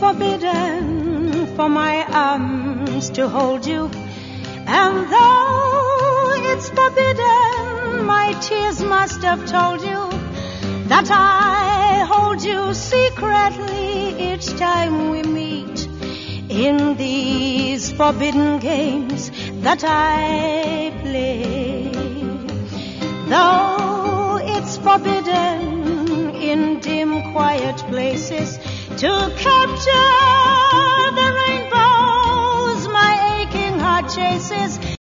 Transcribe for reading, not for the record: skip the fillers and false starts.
forbidden for my arms to hold you, and though it's forbidden, my tears must have told you that I hold you secretly each time we meet in these forbidden games that I play. Though it's forbidden in dim, quiet places to capture the rainbows my aching heart chases,